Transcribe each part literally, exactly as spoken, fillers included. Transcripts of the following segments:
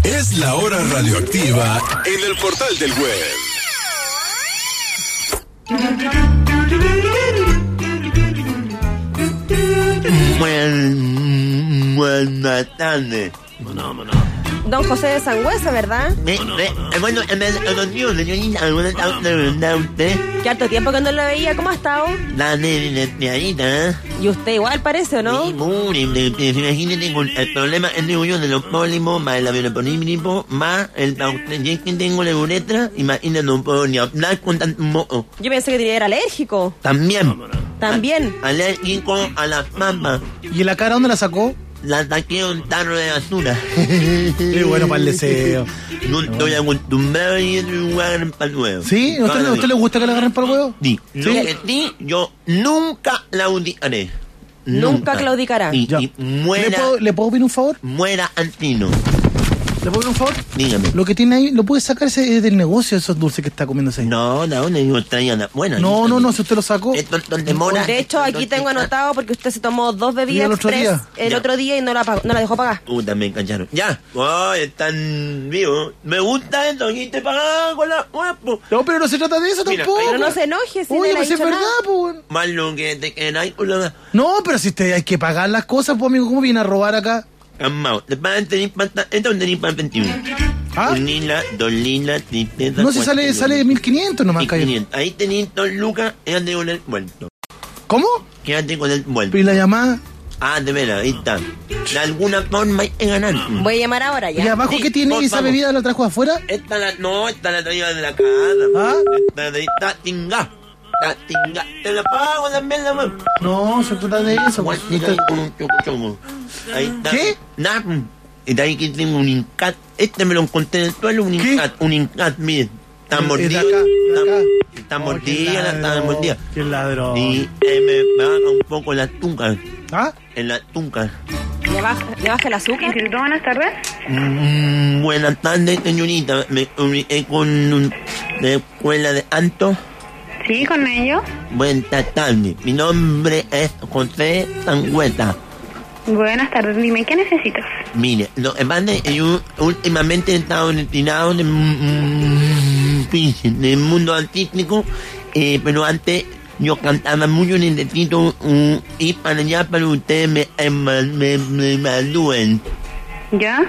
Es la hora radioactiva en el portal del web. Buen, buenas tardes. Bueno, bueno. Don José de Sangüesa, ¿verdad? Me, me, eh, bueno, eh, me, contigo, señorita, ¿alguna tarde, verdad usted? Que harto tiempo que no lo veía, ¿cómo ha estado? La de limpiadita, ¿eh? Y usted igual parece, ¿o no? Sí, muy, de- de- imagínate, con el problema es digo yo de los pólipos, más el avioneponímico, más el es que tengo la uretra, imagínate, no puedo ni hablar con tanto moco. Yo pensé que era alérgico. También. También. A- alérgico a las papas. ¿Y en la cara dónde la sacó? La saqué un tarro de basura. Qué bueno para el deseo. No estoy acostumbrado a ir a un lugar para el huevo. ¿Sí? ¿A usted, a usted le gusta que le agarren para el huevo? Sí. Lo que sí, yo nunca claudicaré. Nunca claudicará. Y, Ya. y ¿Le muera, puedo, ¿Le puedo pedir un favor? muera Antino. ¿Le puedo pedir un favor? Dígame. Lo que tiene ahí, ¿lo puede sacar ese del negocio, esos dulces que está comiéndose ahí? No, no, le digo, traían la buena. No, no, no, si usted lo sacó. Esto esto demora. De hecho, aquí esto- tengo anotado porque usted se tomó dos ¿Y bebidas el otro express día? el Ya. otro día y no la, pagó- no la dejó pagar. Puta, me engancharon. Ya. Ay, están vivos. Me gusta esto, aquí te pagan con la guapo. No, pero no se trata de eso Mira, tampoco. Pero no se enoje si Oye, no le ha pues es dicho verdad, nada. pues. Más lo que te queráis con la... No, pero si usted hay que pagar las cosas, pues amigo, ¿cómo viene a robar acá? Calmao. Te pagan tenis para... Esto es tenis para veintiuno. ¿Ah? Un lila, dos lilas, tristeza... No, si cuatro sale, kilos. sale de mil quinientos nomás, mil calle. quinientos. Ahí tenéis dos lucas, quédate con el vuelto. ¿Cómo? Quédate con el vuelto. ¿Y la llamada? Ah, de veras, ahí está. De alguna forma hay que ganar. Voy a llamar ahora ya. ¿Y abajo Sí, qué tiene? vos, ¿Esa vamos. bebida la trajo afuera? Esta la... No, esta la traía de la casa. ¿Ah? Esta de esta tinga. Esta tinga. Te la pago también, la mano. No, se trata de eso. Igual pues. que ahí con un choco choco. Ahí está. ¿Qué? Nah, y de ahí que tengo un incat. Este me lo encontré en el suelo, un ¿Qué? incat. Un incat, mire. Está Es de mordida. acá, de Está, acá. está Oh, mordida, qué está ladrón, mordida. Qué ladrón. Y eh, me baja un poco la tunca. ¿Ah? En la tunca. ¿Le baja, le baja el azúcar? Instituto, buenas tardes. Mm, buenas tardes, señorita. Me comuniqué con un, de escuela de Anto. Sí, con ellos. Buenas tardes. Mi nombre es José Sangüesa. Buenas tardes, dime, ¿qué necesitas? Mire, lo que pasa es que yo últimamente he estado retirado del, mm, del mundo artístico, eh, pero antes yo cantaba mucho, necesito un, ir para allá para que ustedes me, eh, me, me, me evalúen. ¿Ya?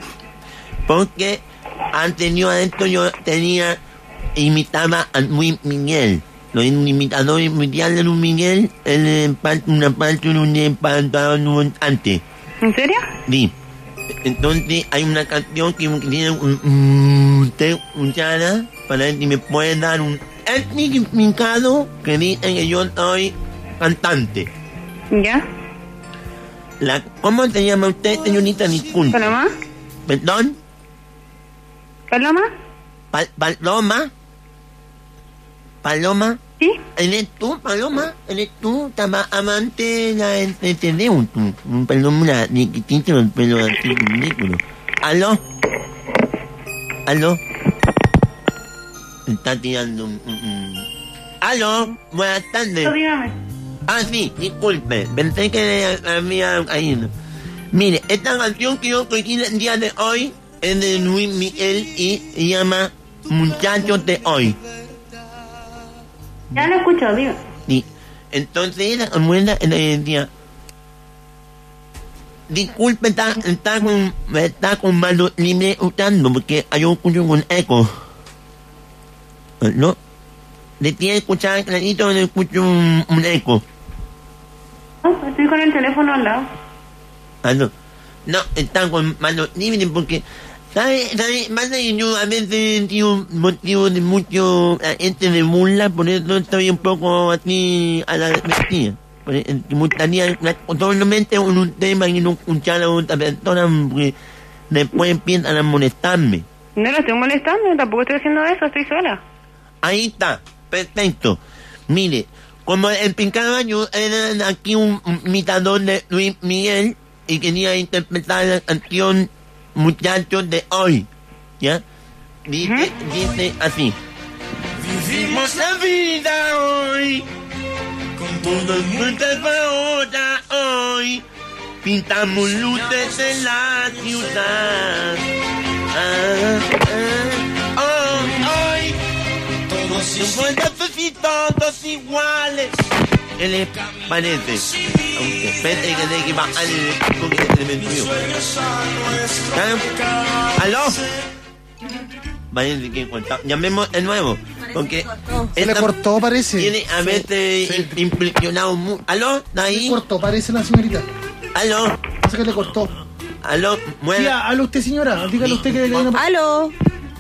Porque anterior a esto yo tenía, imitaba a Luis Miguel. Los imitadores mundiales de Luis Miguel, él es parte- una parte de un empatado antes. ¿En serio? Sí. Entonces hay una canción que me tiene un- un- usted escuchada para ver si me puede dar un significado que dice que yo soy cantante. ¿Ya? La, ¿Cómo se llama usted, señorita? Disculpe. ¿Paloma? ¿Perdón? ¿Paloma? Pal- ¿Paloma? ¿Paloma? ¿Sí? ¿Eres tú, Paloma? ¿Eres tú? ¿Estaba amante de la entretención? Tú, un paloma chiquitito, el pelo así ridículo. ¿Aló? ¿Aló? Está tirando un... un- un- ¿Aló? Buenas tardes. Dígame. Ah, sí, disculpe. Pensé que había caído. Mire, esta canción que yo escogí el día de hoy es de Luis Miguel y se llama Muchachos de Hoy. Ya lo escucho, digo. Sí. Entonces ella como era ella decía, disculpe, está, está con está con mano libre usando porque hay un escucho con eco. ¿No? ¿Le tiene escuchar clarito o le escucho un, un eco? No, estoy con el teléfono al lado. Ah, no. No, está con mano libre porque ¿Sabe? ¿Sabe? Más de yo a veces tío, motivo de mucho la gente de burla, por eso estoy un poco así a la vestida. Me gustaría totalmente un tema y no escuchar a otra persona porque después empiezan a molestarme. No lo estoy molestando, tampoco estoy haciendo eso, estoy sola. Ahí está, perfecto. Mire, como explicaba yo, era aquí un imitador de Luis Miguel y quería interpretar la canción Muchachos de Hoy, ¿ya? Dice, ¿Mm? dice así. Vivimos la vida hoy, con todo nuestras ahora hoy, pintamos luces en la ciudad, Ay, no pueden ser todos iguales. ¿Qué les parece? Aunque espere que tenga que bajar el porque se me metió. ¿Aló? Parece que cortó. Llamemos de nuevo. Porque Se le cortó, parece. tiene a veces Sí. im- impresionado mucho. ¿Aló? ¿Está Se le ahí? cortó, parece la señorita. ¿Aló? Parece que le cortó. ¿Aló? Mueve. Tía, halo usted, señora. Dígale usted que... Aló.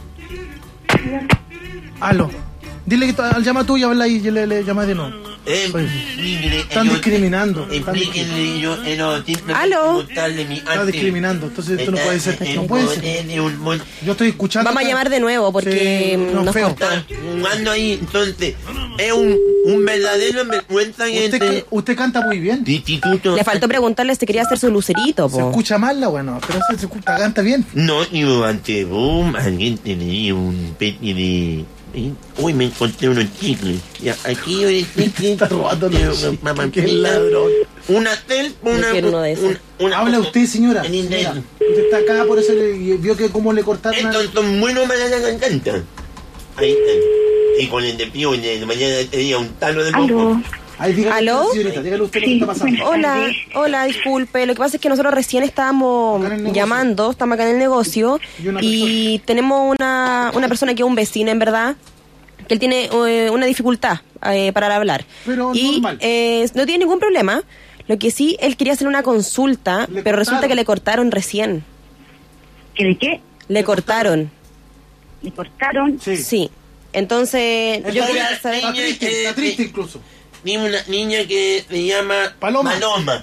Halo. Dile que al llama tuya, habla y le, le llama de nuevo. Eh, Oye, mire, están yo- discriminando, están Explíquenle, yo quiero simplemente ¿Aló? mostrarle mi arte. Está discriminando, entonces esto no Está puede ser. en No puede poder ser. de un mon- Yo estoy escuchando. Vamos a acá. llamar de nuevo porque Sí, no, nos feo. cortó. Está jugando ahí, entonces, es un, un verdadero vergüenza que Usted, este ca- usted canta muy bien. instituto. Le faltó preguntarle si quería hacer su lucerito, Se po. escucha mal la bueno, pero se, se escucha, canta bien. No, yo ante boom, alguien tenía un peti de... ¿eh? Uy, me encontré unos chicles. Ya, aquí yo chicle. Está robando los Una chicles, pampita, qué ladrón. Una tel, una... quiero uno de esos. una- una- Habla usted, señora. En inglés. Señora, usted está acá, por eso le, y vio que cómo le cortaron a... Estos son buenos para la garganta. Ahí está. Y con el de pío, de mañana tenía un talo de moco. Aló. Ahí, dígale ¿Aló? usted, señorita, dígale usted lo que Sí, está pasando. bueno. Hola, tardes. hola, disculpe. Lo que pasa es que nosotros recién estábamos Acá en el negocio. llamando, estamos acá en el negocio Y una y tenemos una, una persona que es un vecino, en verdad, que él tiene eh, una dificultad eh, para hablar. Pero y normal. eh, no tiene ningún problema. Lo que sí, él quería hacer una consulta, Le pero resulta cortaron. que le cortaron recién. ¿Qué de qué? Le cortaron. ¿Me cortaron? Sí. Sí. Entonces, yo Está, quería saber... está triste, está triste incluso. Tiene una niña que se llama Paloma. Paloma.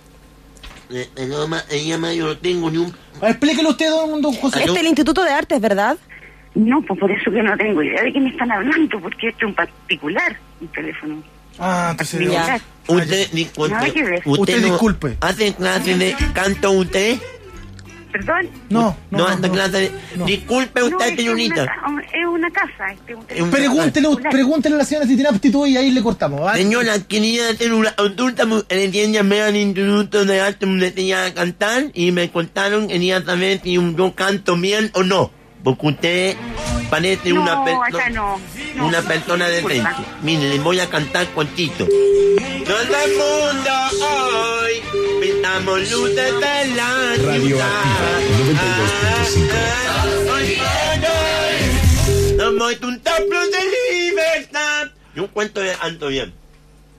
Eh, Paloma se llama, yo no tengo ni un... A ver, explíquele usted, don, don José. Este es el Instituto de Artes, ¿verdad? No, pues por eso que no tengo idea de qué me están hablando, porque esto es un particular, un teléfono. Ah, entonces... Ya. Usted, disculpe. Nada que ver. Usted no disculpe. ¿Hace clase de canto usted? ¿Perdón? No, No, no, hace no. clase de... no. Disculpe No, usted, es, una, señorita. ca- es una casa. Este es un teléfono Pregúntele, particular. pregúntele a la señora si tiene aptitud y ahí le cortamos, ¿vale? Señora, quería hacer una consulta, recién llamé al Instituto de Arte donde tenía que cantar y me contaron, quería saber si yo canto bien o no, porque usted parece No, una acá persona no. No, una no, persona disculpa. decente. Mire, les voy a cantar cortito. Todo el mundo hoy pintamos luces de la Radio ciudad. Activa noventa y dos punto cinco. Ay, ay, ay. Somos un templo de libertad. Yo cuento de Anto bien.